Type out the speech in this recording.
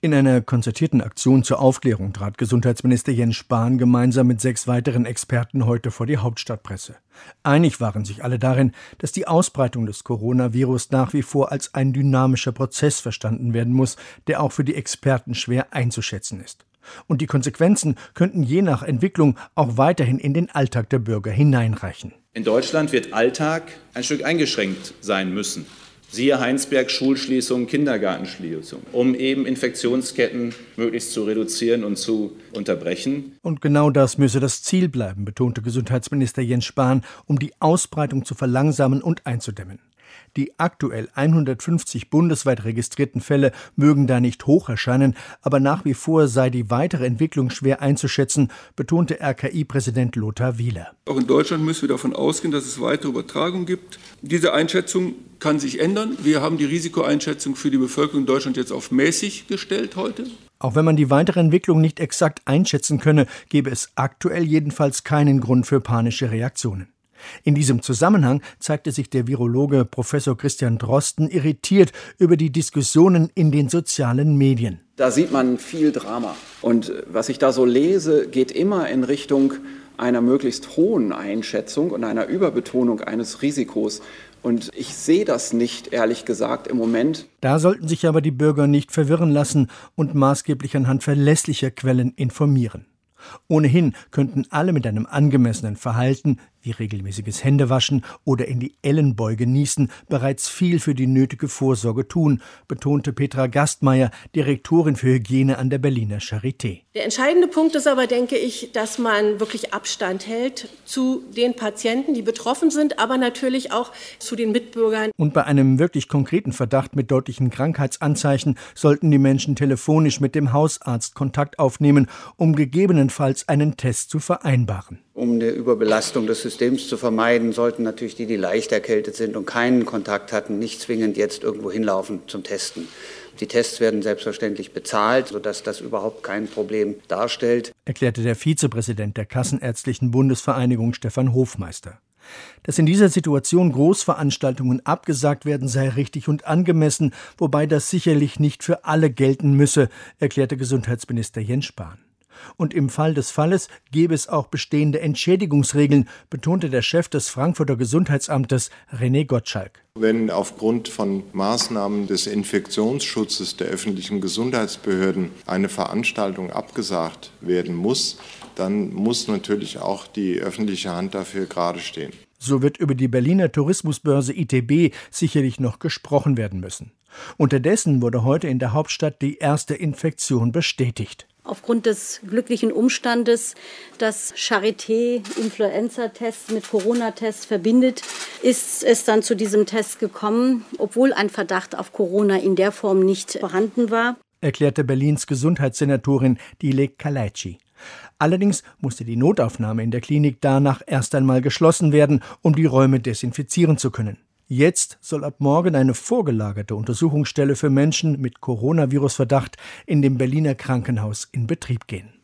In einer konzertierten Aktion zur Aufklärung trat Gesundheitsminister Jens Spahn gemeinsam mit 6 weiteren Experten heute vor die Hauptstadtpresse. Einig waren sich alle darin, dass die Ausbreitung des Coronavirus nach wie vor als ein dynamischer Prozess verstanden werden muss, der auch für die Experten schwer einzuschätzen ist. Und die Konsequenzen könnten je nach Entwicklung auch weiterhin in den Alltag der Bürger hineinreichen. In Deutschland wird Alltag ein Stück eingeschränkt sein müssen. Siehe Heinsberg, Schulschließung, Kindergartenschließung, um eben Infektionsketten möglichst zu reduzieren und zu unterbrechen. Und genau das müsse das Ziel bleiben, betonte Gesundheitsminister Jens Spahn, um die Ausbreitung zu verlangsamen und einzudämmen. Die aktuell 150 bundesweit registrierten Fälle mögen da nicht hoch erscheinen, aber nach wie vor sei die weitere Entwicklung schwer einzuschätzen, betonte RKI-Präsident Lothar Wieler. Auch in Deutschland müssen wir davon ausgehen, dass es weitere Übertragungen gibt. Diese Einschätzung kann sich ändern. Wir haben die Risikoeinschätzung für die Bevölkerung in Deutschland jetzt auf mäßig gestellt heute. Auch wenn man die weitere Entwicklung nicht exakt einschätzen könne, gebe es aktuell jedenfalls keinen Grund für panische Reaktionen. In diesem Zusammenhang zeigte sich der Virologe Professor Christian Drosten irritiert über die Diskussionen in den sozialen Medien. Da sieht man viel Drama. Und was ich da so lese, geht immer in Richtung einer möglichst hohen Einschätzung und einer Überbetonung eines Risikos. Und ich sehe das nicht, ehrlich gesagt, im Moment. Da sollten sich aber die Bürger nicht verwirren lassen und maßgeblich anhand verlässlicher Quellen informieren. Ohnehin könnten alle mit einem angemessenen Verhalten, wie regelmäßiges Händewaschen oder in die Ellenbeuge niesen, bereits viel für die nötige Vorsorge tun, betonte Petra Gastmeier, Direktorin für Hygiene an der Berliner Charité. Der entscheidende Punkt ist aber, denke ich, dass man wirklich Abstand hält zu den Patienten, die betroffen sind, aber natürlich auch zu den Mitbürgern. Und bei einem wirklich konkreten Verdacht mit deutlichen Krankheitsanzeichen sollten die Menschen telefonisch mit dem Hausarzt Kontakt aufnehmen, um gegebenenfalls einen Test zu vereinbaren. Um eine Überbelastung des Systems zu vermeiden, sollten natürlich die leicht erkältet sind und keinen Kontakt hatten, nicht zwingend jetzt irgendwo hinlaufen zum Testen. Die Tests werden selbstverständlich bezahlt, sodass das überhaupt kein Problem darstellt, erklärte der Vizepräsident der Kassenärztlichen Bundesvereinigung Stefan Hofmeister. Dass in dieser Situation Großveranstaltungen abgesagt werden, sei richtig und angemessen, wobei das sicherlich nicht für alle gelten müsse, erklärte Gesundheitsminister Jens Spahn. Und im Fall des Falles gäbe es auch bestehende Entschädigungsregeln, betonte der Chef des Frankfurter Gesundheitsamtes René Gottschalk. Wenn aufgrund von Maßnahmen des Infektionsschutzes der öffentlichen Gesundheitsbehörden eine Veranstaltung abgesagt werden muss, dann muss natürlich auch die öffentliche Hand dafür gerade stehen. So wird über die Berliner Tourismusbörse ITB sicherlich noch gesprochen werden müssen. Unterdessen wurde heute in der Hauptstadt die erste Infektion bestätigt. Aufgrund des glücklichen Umstandes, dass Charité Influenza-Tests mit Corona-Tests verbindet, ist es dann zu diesem Test gekommen, obwohl ein Verdacht auf Corona in der Form nicht vorhanden war, erklärte Berlins Gesundheitssenatorin Dilek Kaleitschi. Allerdings musste die Notaufnahme in der Klinik danach erst einmal geschlossen werden, um die Räume desinfizieren zu können. Jetzt soll ab morgen eine vorgelagerte Untersuchungsstelle für Menschen mit Coronavirus-Verdacht in dem Berliner Krankenhaus in Betrieb gehen.